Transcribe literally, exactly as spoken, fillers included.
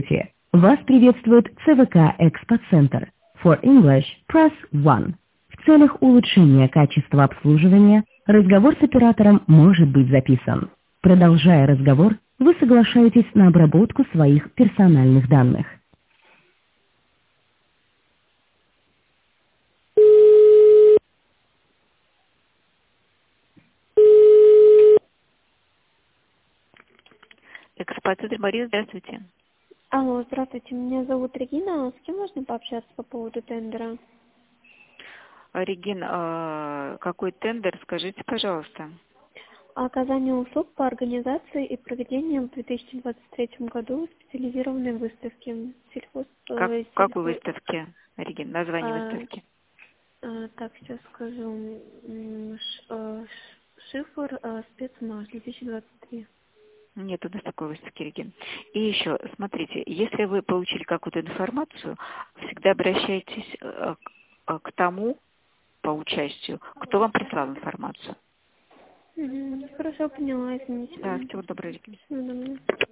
Вас приветствует ЦВК Экспоцентр. For English, press one. В целях улучшения качества обслуживания разговор с оператором может быть записан. Продолжая разговор, вы соглашаетесь на обработку своих персональных данных. Экспоцентр, Мария, здравствуйте. Алло, здравствуйте, меня зовут Регина. С кем можно пообщаться по поводу тендера? Регин, а какой тендер, скажите, пожалуйста. Оказание услуг по организации и проведению в две тысячи двадцать третьем году специализированной выставки. Сельхоз, Как, э, какой сельхоз- выставки, Регин, название а, выставки? а, так, сейчас скажу. М, ш- э, ш- Шифр э, спецмаш две тысячи двадцать три. Нет у нас такой выставки, Регин. И еще, смотрите, если вы получили какую-то информацию, всегда обращайтесь э, к к тому, по участию, кто вам прислал информацию. Мгм. Хорошо, поняла, Да, извините. всего доброго, Регин. Всего доброго.